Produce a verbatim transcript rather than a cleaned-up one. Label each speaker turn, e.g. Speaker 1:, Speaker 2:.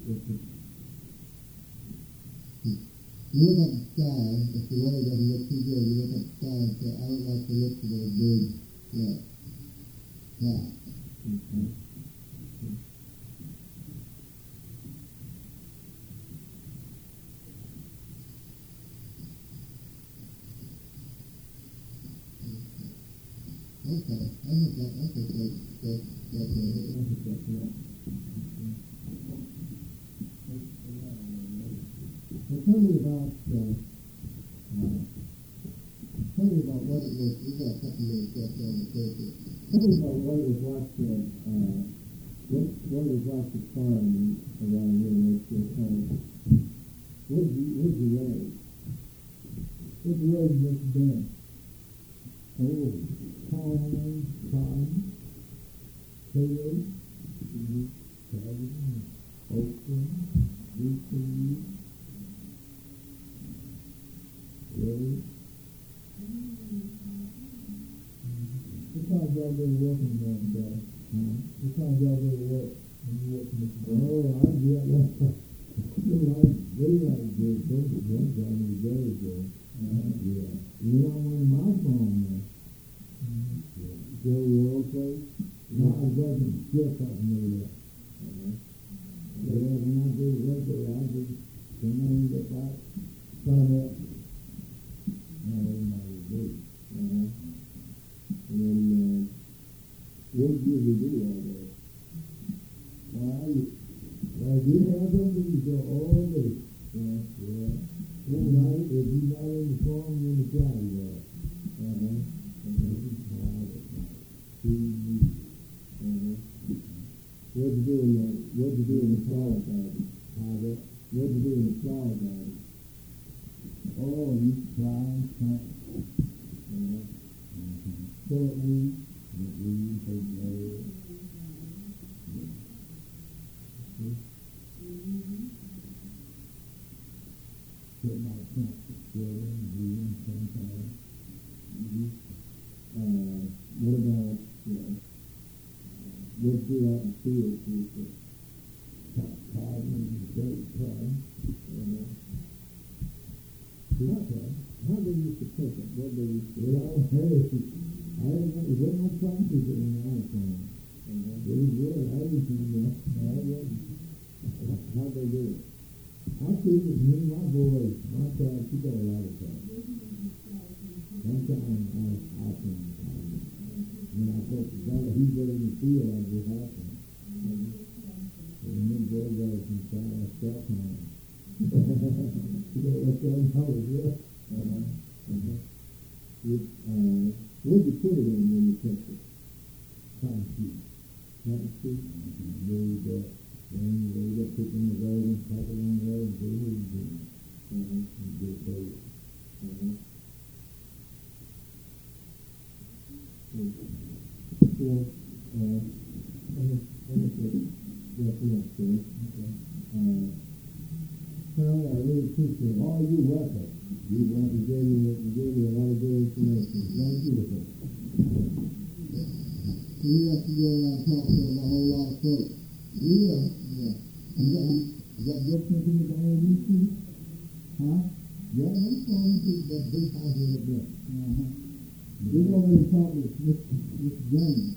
Speaker 1: You look at the sky, if the weather doesn't look too good, you look at the sky and say, I don't like the look of those big, yeah, clouds. Mm-hmm. Okay, I think that, I think that, that, that's it. I think that's it. Well, tell me about, uh, uh, tell me about what it was, you got a couple minutes left on the paper. Tell me about what it was like to, uh, what, what it was like to farm around here with your home. What did you, what did you raise? What did you raise in this den? Oh, corn, cotton, potatoes, cabbage, okra, sweet peas, rose. What time y'all go to work in the morning, Dad? Huh? What time y'all go to work when you work in the morning? Oh, I get like, you know, daylight good, don't get one time in the day ago. Uh-huh. Yeah. You know, I'm on my phone now. Mm-hmm. Yeah. Go to your old place? No, I wasn't just up near that. Uh-huh. Yeah, when I go to work there, I just come home and get back, sign up. Not everybody do. Uh-huh. And then, uh, what did you do all day? Well, I, well, you have something to go all day. Yeah, yeah. Well, not, if you're not in the farm, you're in the county there. Uh-huh. What you do in the what you do in the flower garden? What what you do in the flower garden? Oh, you try and plant. Uh-huh. Plant weeds, plant weeds, plant weeds. Put my plants together and green sometimes. Mm-hmm. Uh, what about, you know, uh, what do you do out in the field? Do you cut cotton and dirt cotton? Uh, not that. How they used to cook it? What they used to do? Well, hey, I didn't know, there wasn't no practice in the house on it. Uh-huh. It was good. I didn't know. I wasn't. How'd they do it? I see it, me and my boys, my dad, she got a lot of time. One time I was hopping, when I thought the guy he was in the field, I was hopping. And then boy got us inside, I stopped him. You know, that's all I was there. Uh-huh. Uh-huh. It, uh, what did you put it in when you took it? Cotton sheet. Cotton sheet? Rolled up. Then you rolled up, put it in the garden, pack it on there, and go ahead and do it. Uh-huh. And get it back. Uh-huh. Well, uh, I'm going to say, yes, yes, sir. Okay. Uh, Carol, I really appreciate all you welcome. You want to give me, you gave me a lot of good information. Thank you. You have to go around and talk to a whole lot of folks. Yeah. Yeah. Is that, is that different than the old YouTube? Huh? Yeah, I'm calling people that big house in the book. Uh-huh. We're going to talk with Mister James.